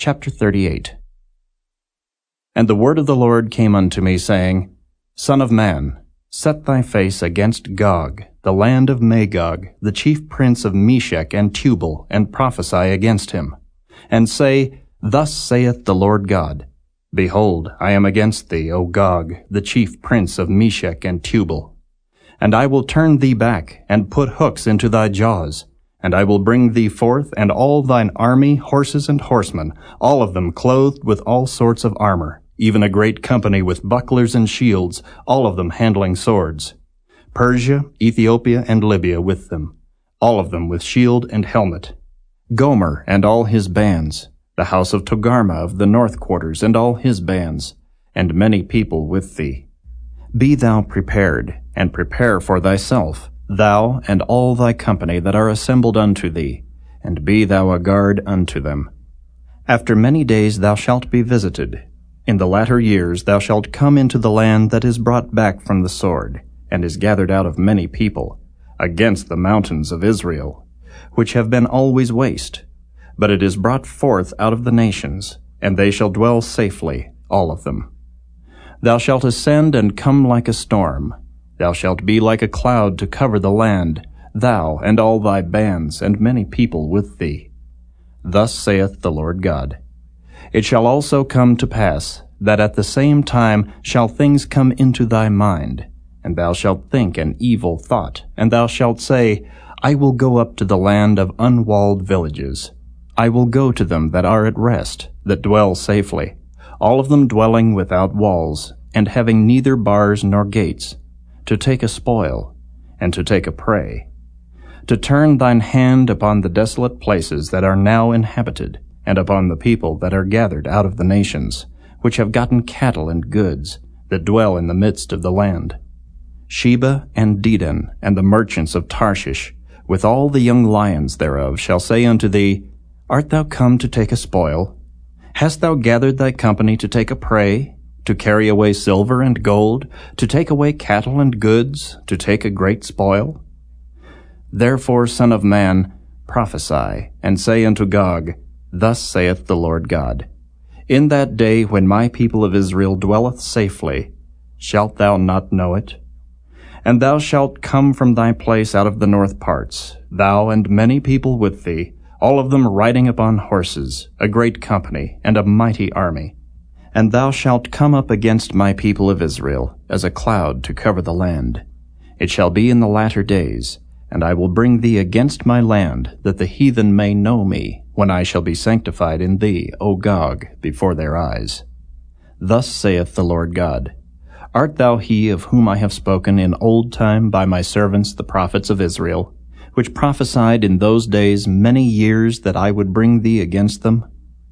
Chapter 38. And the word of the Lord came unto me, saying, Son of man, set thy face against Gog, the land of Magog, the chief prince of Meshech and Tubal, and prophesy against him. And say, Thus saith the Lord God, Behold, I am against thee, O Gog, the chief prince of Meshech and Tubal. And I will turn thee back, and put hooks into thy jaws, and I will bring thee forth, and all thine army, horses and horsemen, all of them clothed with all sorts of armor, even a great company with bucklers and shields, all of them handling swords. Persia, Ethiopia, and Libya with them, all of them with shield and helmet. Gomer and all his bands, the house of Togarmah of the north quarters and all his bands, and many people with thee. Be thou prepared, and prepare for thyself, thou and all thy company that are assembled unto thee, and be thou a guard unto them. After many days thou shalt be visited. In the latter years thou shalt come into the land that is brought back from the sword, and is gathered out of many people, against the mountains of Israel, which have been always waste. But it is brought forth out of the nations, and they shall dwell safely, all of them. Thou shalt ascend and come like a storm. Thou shalt be like a cloud to cover the land, thou and all thy bands, and many people with thee. Thus saith the Lord God. It shall also come to pass, that at the same time shall things come into thy mind, and thou shalt think an evil thought, and thou shalt say, I will go up to the land of unwalled villages. I will go to them that are at rest, that dwell safely, all of them dwelling without walls, and having neither bars nor gates, to take a spoil, and to take a prey, to turn thine hand upon the desolate places that are now inhabited, and upon the people that are gathered out of the nations, which have gotten cattle and goods, that dwell in the midst of the land. Sheba and Dedan, and the merchants of Tarshish, with all the young lions thereof, shall say unto thee, Art thou come to take a spoil? Hast thou gathered thy company to take a prey, to carry away silver and gold, to take away cattle and goods, to take a great spoil? Therefore, Son of man, prophesy, and say unto Gog, Thus saith the Lord God, In that day when my people of Israel dwelleth safely, shalt thou not know it? And thou shalt come from thy place out of the north parts, thou and many people with thee, all of them riding upon horses, a great company, and a mighty army. And thou shalt come up against my people of Israel, as a cloud to cover the land. It shall be in the latter days, and I will bring thee against my land, that the heathen may know me, when I shall be sanctified in thee, O Gog, before their eyes. Thus saith the Lord God, Art thou he of whom I have spoken in old time by my servants the prophets of Israel, which prophesied in those days many years that I would bring thee against them?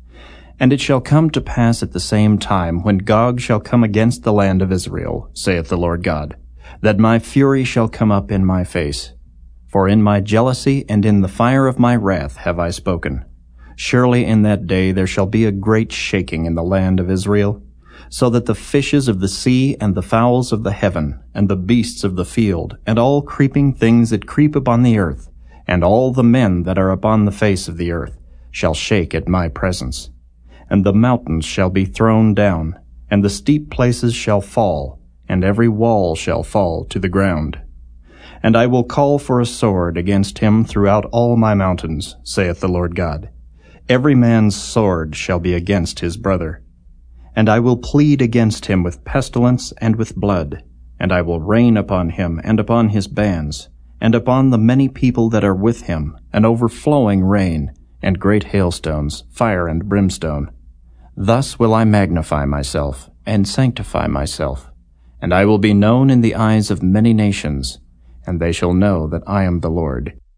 And it shall come to pass at the same time, when Gog shall come against the land of Israel, saith the Lord God, that my fury shall come up in my face. For in my jealousy and in the fire of my wrath have I spoken. Surely in that day there shall be a great shaking in the land of Israel, so that the fishes of the sea and the fowls of the heaven, and the beasts of the field, and all creeping things that creep upon the earth, and all the men that are upon the face of the earth, shall shake at my presence. And the mountains shall be thrown down, and the steep places shall fall, and every wall shall fall to the ground. And I will call for a sword against him throughout all my mountains, saith the Lord God. Every man's sword shall be against his brother. And I will plead against him with pestilence and with blood, and I will rain upon him and upon his bands, and upon the many people that are with him, an overflowing rain, and great hailstones, fire and brimstone. Thus will I magnify myself, and sanctify myself, and I will be known in the eyes of many nations, and they shall know that I am the Lord.